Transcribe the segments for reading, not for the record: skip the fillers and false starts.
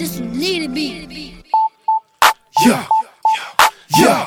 This one need to be. Yeah, yeah,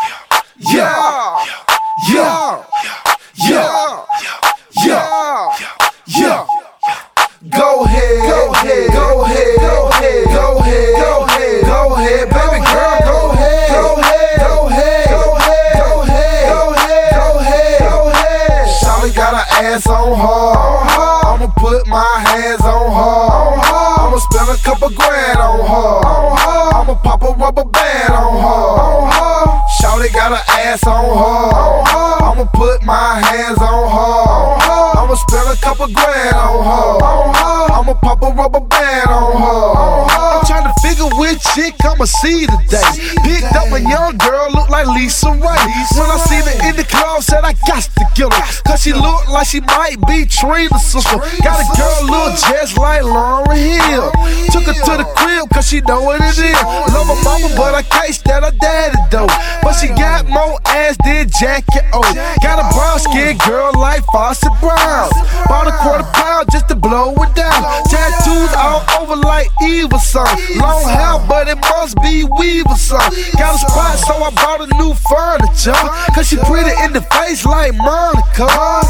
yeah, yeah, yeah, yeah, yeah. Go ahead, go ahead, go ahead, go ahead, go ahead, go ahead, go ahead, baby girl, go ahead, go ahead, go ahead, go ahead, go ahead, go ahead, go ahead, go ahead. Shawty got her ass on her. I'ma put my hands on her. I'ma spend a couple grand on her. I'ma pop a rubber band on her. Shawty got her ass on her. I'ma put my hands on her. I'ma spend a couple grand on her. I'ma pop a rubber band on her. I'm tryna figure which chick I'ma see today. Picked up a young girl, look like Lisa Ray. When I seen her in the club, said I got to get her, cause she look like she might be Trina's sister. Got a girl look just like Lauryn Hill. Took her to the crib cause she know what it is. Love her mama but I can't stand her daddy though. But she got more ass than Jackie O. Got a brown skin girl like Foster Brown. Bought a £1/4 just to blow it down. Tattoos all over like Eva song. Long hair but it must be Weaver song. Got a spot so I bought a new furniture, cause she pretty in the face like Monica.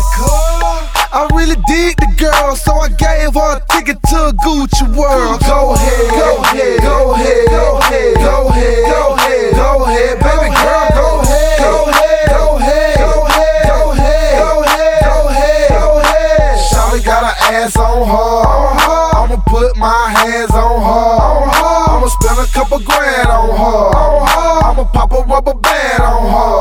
I really dig the girl, so I gave her a ticket to a Gucci World. Go ahead, go ahead, go ahead, go ahead, go ahead, go ahead, go ahead, baby girl, go ahead, go ahead, go ahead, go ahead, go ahead, go ahead, go ahead, go ahead. Shawty got her ass on her. I'ma put my hands on her. I'ma spend a couple grand on her. I'ma pop a rubber band on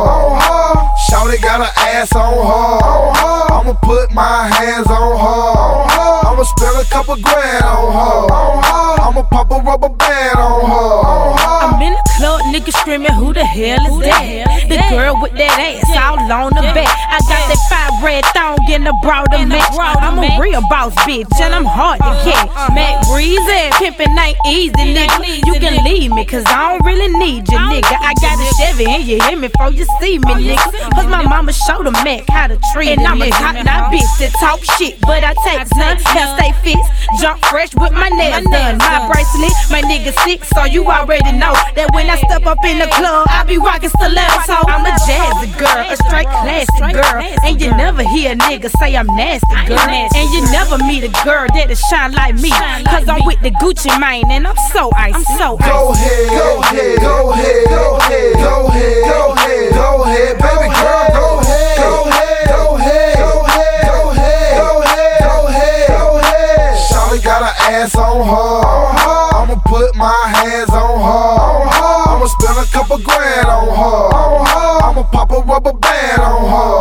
her. Shawty got her ass on her. I'ma put my hands on her. I'ma spend a couple grand on her. I'ma pop a rubber band on her. I'm in the club, niggas screaming, who the hell is that? The girl with that ass all on the back. I got that fire red thong in the broader match. I'm a real boss bitch and I'm hard to catch. Mac Breezy, pimpin' ain't easy, nigga. You can leave me cause I don't really need you, nigga. I got a Chevy and you hear me before you see me, nigga. Cause my mama showed a Mac how to treat it. And I'm a top-notch bitch that talk shit, but I take none. Hair stay fixed, jump fresh with my nails done. My bracelet, my nigga sick, so you already know that when I step up in the club, I be rockin' stilettos. So I'm a jazzy girl, a straight classy girl, and you never hear a nigga say I'm nasty, girl. And you never meet a girl that'll shine like me, cause I'm with the Gucci mane and I'm so icy. Go ahead, go ahead, go ahead, go ahead, go ahead, go ahead, go ahead, baby girl, go ahead, go ahead, go ahead, go ahead, go ahead, go ahead, go ahead, go ahead. Shawty got her ass on her. I'ma put my hands on her. I'ma spend a couple grand on her. I'ma pop a rubber band on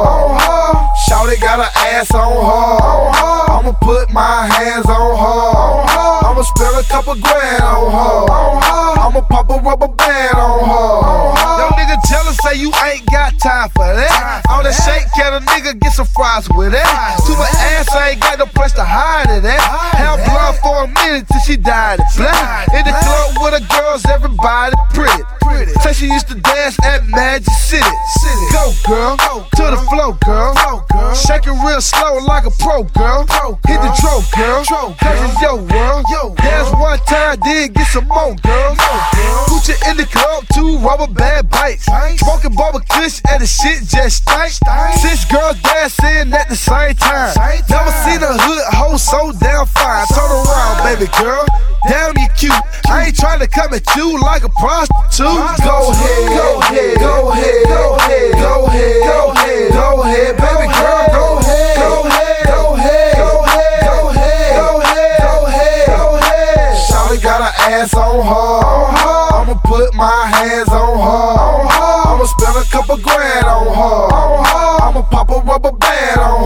her. Shawty got her ass on her. I'ma put my hands on her. I'ma spend a couple grand on her. I'ma pop a rubber band on her. Yo nigga jealous, say you ain't got time for that. All that shake, can a nigga get some fries with that? To my ass, I ain't got no place to hide it at. Held blood for a minute till she died of black. In the club with the girls, everybody pretty. Say she used to dance at Magic City. Go girl, to the flow girl. Shake it real slow like a pro girl. Hit the dro girl, cause it's your world. Dance one time, then get some more girl. Put you in the club, 2 rubber band bites. Smoking bubble kush and the shit just stank. 6 girls dancing at the same time. Never seen a hood hoe so damn fine. Turn around, baby girl, damn you cute. I ain't tryna come at you like a prostitute. Go ahead, go ahead, go ahead, go ahead, go ahead, go ahead, go ahead, baby girl, go ahead, go ahead, go ahead, go ahead, go ahead, go ahead, go ahead, go ahead. Shawty got her ass on her. I'ma put my hands on her. I'ma spend a couple grand on her. I'ma pop a rubber band on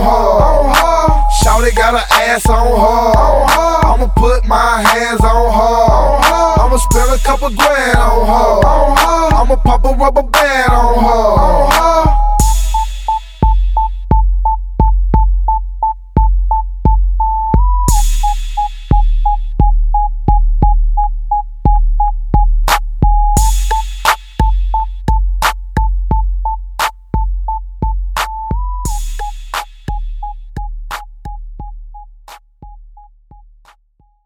her. Shawty got her ass on her. I'ma put my hands on her. I'ma spend a couple grand on her. I'ma pop a rubber band on her.